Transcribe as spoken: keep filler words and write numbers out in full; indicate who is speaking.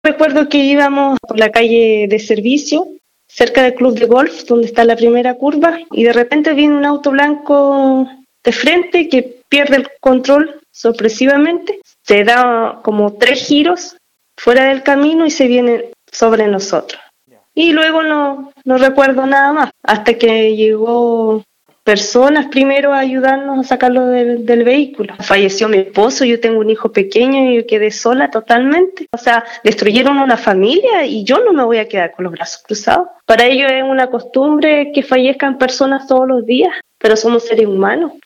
Speaker 1: Recuerdo que íbamos por la calle de servicio, cerca del club de golf, donde está la primera curva, y de repente viene un auto blanco de frente que pierde el control sorpresivamente, se da como tres giros fuera del camino y se viene sobre nosotros. Y luego no, no recuerdo nada más, hasta que llegó personas primero a ayudarnos a sacarlo del, del vehículo. Falleció mi esposo, yo tengo un hijo pequeño y yo quedé sola totalmente. O sea, destruyeron una familia y yo no me voy a quedar con los brazos cruzados. Para ellos es una costumbre que fallezcan personas todos los días, pero somos seres humanos.